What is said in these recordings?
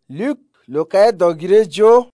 Luc lo kaya dogire jo.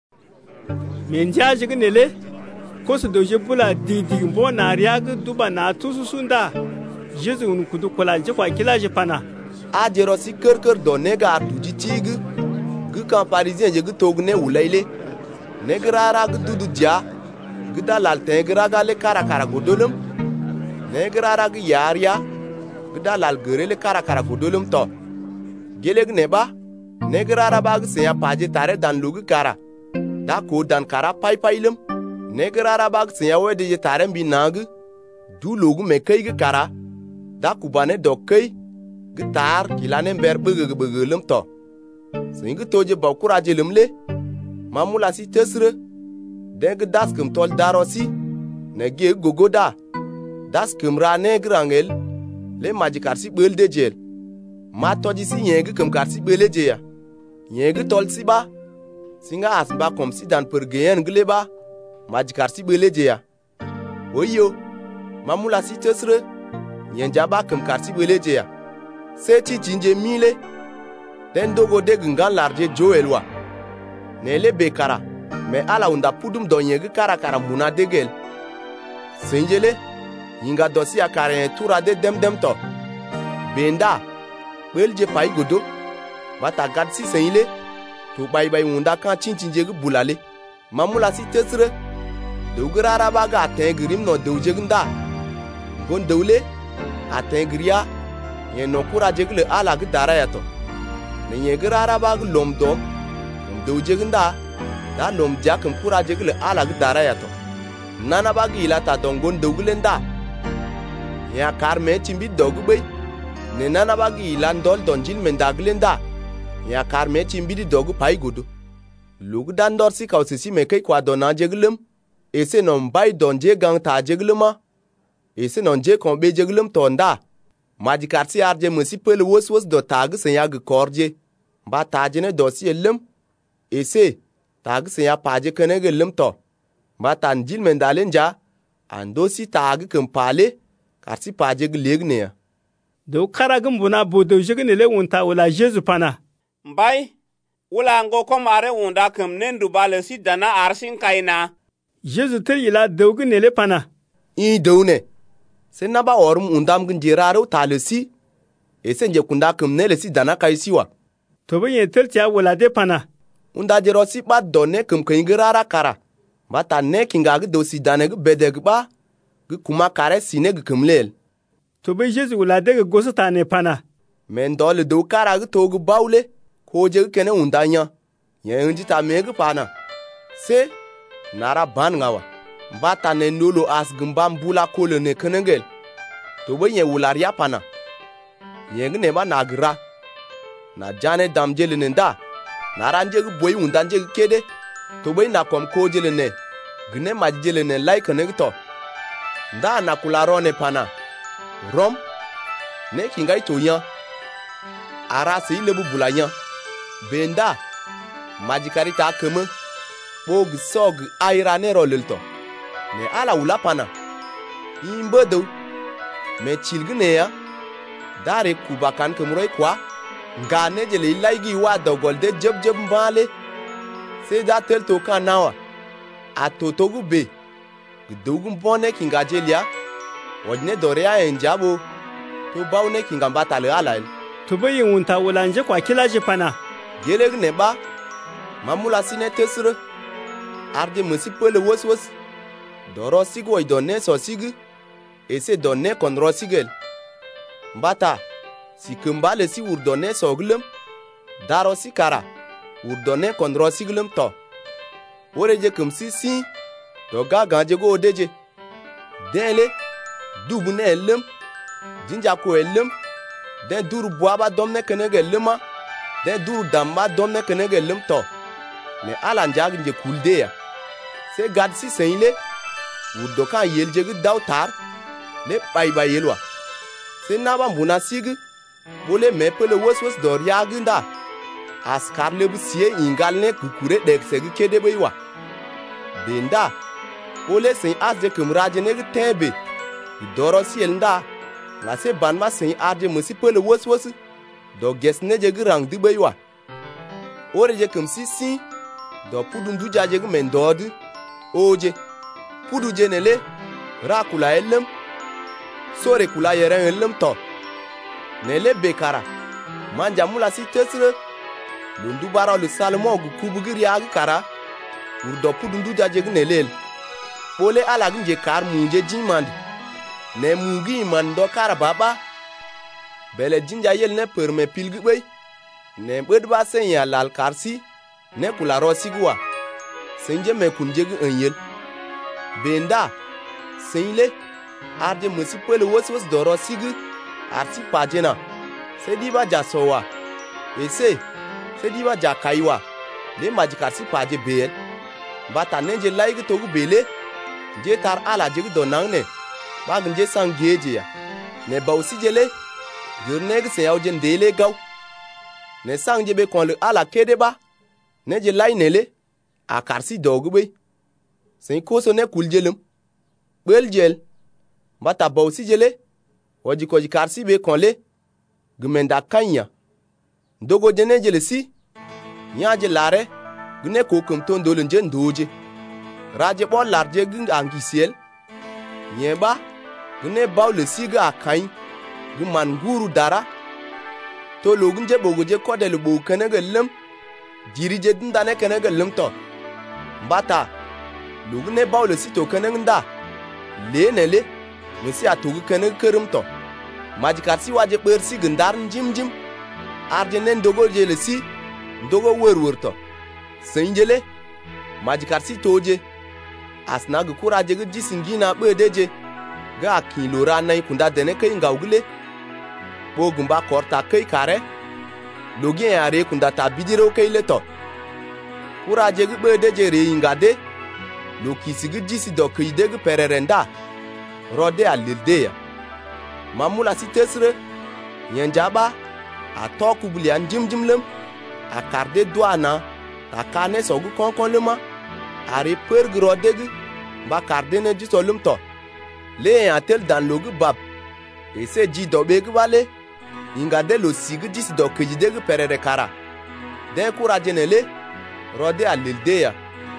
Menja jigi nele kosu doje bula didi mbo na riag duba na tusu sunda. Jesu unkudu kola je kwa kila je pana. A jero si kër do nega artuji tig. Gu kan parisien je gu togne ulaile. Negrara gu dudu dia. Gu dalal tengra gale karakara godolum. Negrara gu yaria. Gu dalal gerele karakara godolum to. Geleg neba. Negrara bag seya paje tare dan lugu kara. Da ko dan kara pai pailum. Negrara bag seya wede je tare mbi nag. Du lugu me kai gu kara. Da kubane do kai. Gu tar kilane mber bëggelum to. Singu toje bakuraje lumle. Mamula si tesre. Den gu das kum tol daro si. Nege gogoda. Das kum ra negrangel. Le majikar si bel de jel. Ma toji si yeng kum kar si bele je ya. Yeng tol si ba. Singa asba kom si dan pergeyen gle ba. Majikar si bele je ya. Oyo. Mamula si tesre. Yenja ba kum kar si bele je ya. Se ti jinje mile. Den dogo de gungan larje joelwa. Nele bekara. Me ala unda pudum do yeng kara muna degel. Senjele. Yinga dosi akare tura de dem to. Benda. Belje pay godo. Bata gad si senjele. To bay unda kan chinchinje gu bulale. Mamula si tesre. Dugurara baga atengrim no douje gunda. Gon dowle. Atengria. Yen no kura jegle ala gu dara yato. Ne yegurara baga lomdo. Douje gunda. Da lom jakum kura jegle ala gu dara yato. Nana bagi ilata dongon dogulenda. Ya karme chimbi dogubay. Ne nana bagi ilan dol donjil mendaglenda. Ya karme chimbi di dogu pay gudu. Lugu dan dorsi kausisi mekay kwa dona jeglum. Ese non bay donje gang ta jegluma. Ese non je kombe jeglum tonda. Majikarsi arje musi pel wos do tag senyag korje. Ba tajene dosi elum. Ese tag senya paje kene gelum to. Ba tanjil mendalenja. Andosi tag kempale. Karsi paje glegne ya. Do karagum buna bodo jignele wunta wala Jesu pana. Mbai, wula ngo komare wunda kum nendu bale si dana arsin kaina. Jesu tel ila dognele pana. I downe. Senna ba orum undam gunjiraro talesi. Esenje kunda kum nele si dana kaisiwa. Tobe yen tel tia wala de pana. Unda jero si ba donne kum kingirara kara. Bata ne kinga dosi dana gu bedeg ba. Gu kuma kare sine gu kumlel. Tobe Jesu wala de goso tane pana. Men dole do kara gu togu baule. Ko je kene undanya. Yen jita megu pana. Se nara ban ngawa. Bata ne nolo as gumbam bula kole ne kenengel. Tobe yen wularia pana. Yen ne ba nagra. Na jane damjele nenda. Naranje gu boy undanje gu kede. Tobe na kom ko jele ne. Gne majele ne like ne to. Nda na kularone pana. Rom. Ne kingai toyan. Ara se ilebu bulanya. Benda. Majikari ta keme. Bog sog airane rolilto. Ne ala ula pana. Imbedo. Me chilgne ya. Dare kubakan kemuroi kwa. Nga nejele ilaigi wa dogolde jeb mbale. Se da tel toka nawa. Atotogu be. Gdogu mbone kinga jelia. Wajne dorea enjabo. To baune kinga mbatale alail. Tobe yen wunta wala nje kwa kila je pana. Geleg neba. Mamula sine tesre. Arde musi pele wos. Doro sigo idone so sig. Ese donne konro sigel. Mbata. Si kumbale si urdone soglum. Daro si kara. Urdone konro siglum to. Oreje kumsi si. Doga ganje go odeje. Denle. Dubune elum. Jinja ko elum. Den duru boaba domne kenege luma. Den duru damba domne kenege lum to. Ne ala njag nje kulde ya. Se gad si senile. Urdokan yeljegi dautar. Le bay yelwa. Se naba mbuna sig. Bole mepele wos dor yaginda. Askar lebu siye ingal ne kukure deksegi kedebeywa. Benda. Bole sen asje kumraje negi tebe. Doro si elnda. Ngase banma sen arje musi pele wos. Do gesne jegi rang dibeywa. ore je kum si do pudu nduja je men dodi oje pudu je nele ra kula elem sore kula yere elem to nele bekara manja mula si tesre lundu bara le salmo gu kubugiri ag kara urdo pudu nduja je nele pole ala ginje kar munje jimand ne mugi man do kara baba bele jinja yel ne perme pilgi bay ne bed ba sen ya lal karsi ne kula rosigwa senje me kunje gu enyel benda senle arde musi pele wos do rosigi arti pajena sedi ba jasowa ese sedi ba jakaiwa le majikarsi paje bel bata nenje laigi togu bele je tar ala jigi do nangne bagin je sangeje ya ne bausi jele gurneg se yaw jen dele gaw ne sangje be kon le ala kede ba ne je lay nele a karsi dogu be sen koso ne kuljelum bel jel bata bausi jele waji ko karsi be kon le gumenda kanya dogo jene jele si nyaje lare gne ko kum ton dolun jen doje raje bo larje gung angisiel nyeba gne baw le siga akain guman guru dara to logun je bogo je kodel bo kanega lem jiri je dindane kanega lem to bata logun ne baw le sito kanenda le nele musi atogu kanega kerum to majikarsi waje persi gndar njimjim arje nen dogo je le si dogo werwer to senjele majikarsi toje asna gu kuraje gu jisingina bedeje ga kilora nay kunda dene kay ngawgule bogumba korta kay kare logi yare kunda ta bidiro kay leto kuraje gu bedeje re ingade lokisi gu jisi do kay de gu pererenda rode alildeya mamula sitesre nyenjaba atoku bulian jimjimlem akarde douana takane sogu konkonlema ari pergro degu ba kardene ji solum to le atel dan logu bab ese ji dobe gu wale inga de lo sig ji do keji degu perere kara de kuraje nele rode alildeya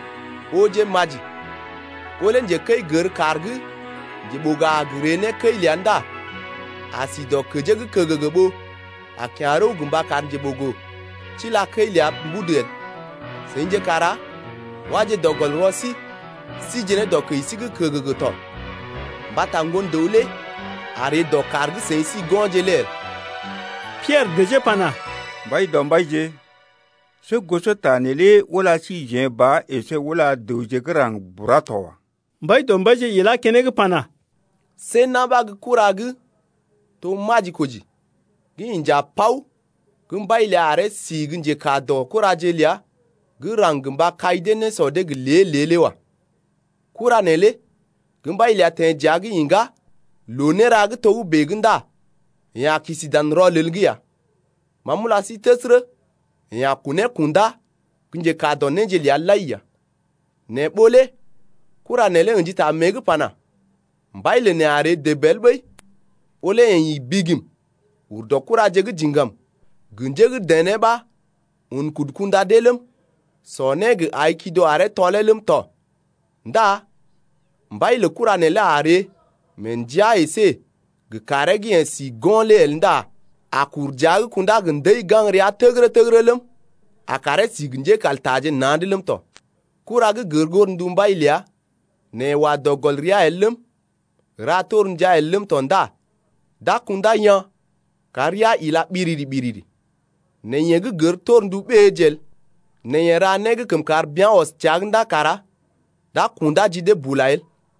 oje maji olenje kay ger kargu ji boga grene kay lianda asido keje gu kegegebo akyaro gumba kanje bogo chila kay lia budel senje kara waje dogol rosi si jene do ke isi ke to bata ngondo le are do kargu se si gonjele Pierre deje pana bai don bai je se goso tanele wala si je ba e se wala doje grang buratowa bai don baje yela kenege pana se na bag kuragu to maji koji ginja pau gun bai le are si ginje ka do kuraje lia gurangumba kaidene so de lelewa kura nele gumba ile aten jagi inga lonera ga to beginda ya kisi dan rolelgiya mamula si tesre ya kune kunda kunje ka donne je ya layya ne bole kura nele nji ta megu pana mbaile ne are de belbey ole yin bigim urdo kura je jingam gunje dene ba un kudkunda delem so neg aikido are tolelum to nda mbaile kura ne la are menjia ese gu karegi en si gonle nda akur jag kunda gndei gangri a tegrelum akare si gunje kaltaje nandilum to kura gu gurgur ndumba ilia ne wa dogol ria elum rator nja elum to nda da kunda nya karia ila biriri ne yegu gur tor ndu bejel ne yera nege kum kar bien os chagda kara da kunda jide bulail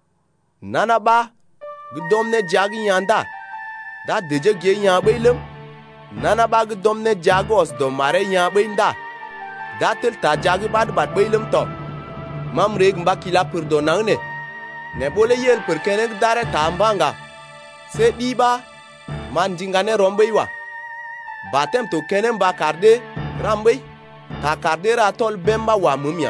nana ba gudom ne jagi yanda da deje ge nyabeilem nana ba gudom ne jagos do mare nyabeinda da tel ta jagi bad beilem to mam reg mbakila perdonane ne bole yel per kenek dare tambanga se diba man jingane rombeiwa batem to kenen ba karde rambei ta kardera tol bemba wa mumia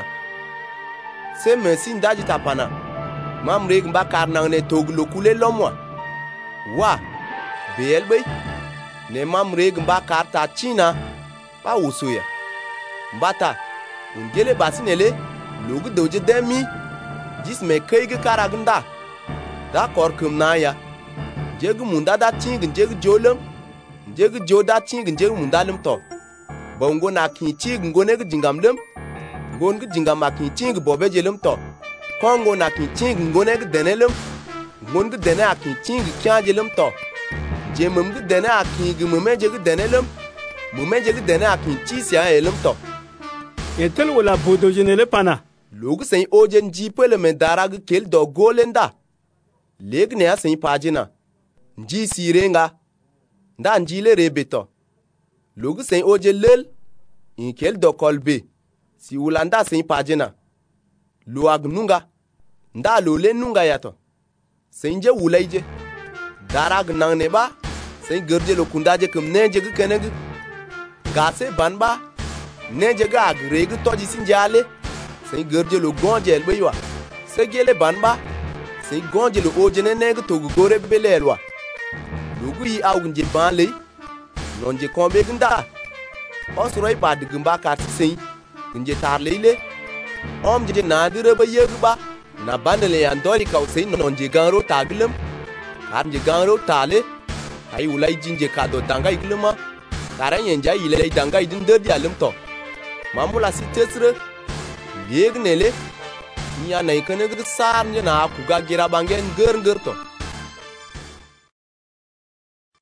se mesin daji tapana mam reg mba karnang ne toglo kule lomwa wa belbe ne mam reg mba karta china pa usuya mbata ungele basinele lugu doje demi jis me kayge karagunda da korkum na ya jegu munda da cingin jegu jolum jegu joda cingin jegu mundalum to bongo na kin cingin gone ge jingamlum gon ge jingama kin cingin bobe jelum to kongo na kin cingin gone ge denelum gon ge dene akin cingin kya jelum to je mum ge dene akin ge mume jegu denelum mume jegu dene akin ci sia elum to etel wala bodo jenele pana logu sen ojen jipele men darag kel do golenda leg ne asen pagina nji sirenga nda njile rebeto logu sen oje lel in kel do kolbe si ulanda sen pagina luag nunga nda lole nunga yato sen je wulaije darag nang ne ba sen gerje lo kundaje kum neje ge keneg gase banba neje ga agreg toji sinjale sen gerje lo gonje elbewa se gele banba se gonje lo ojene neg togu gore belelwa lugu yi awgunje banle nonje kombe gunda osroi bad gumba ka sen nje tarlele om je nadire ba yegba na bandele ya ndoli ka sen nonje ganro taglem anje ganro tale ay ulai jinje ka do danga iglema karan ja ile danga idin derdi alim to mamula sitesre yegnele niya nay kane gud sar na ku ga gira bangen ger to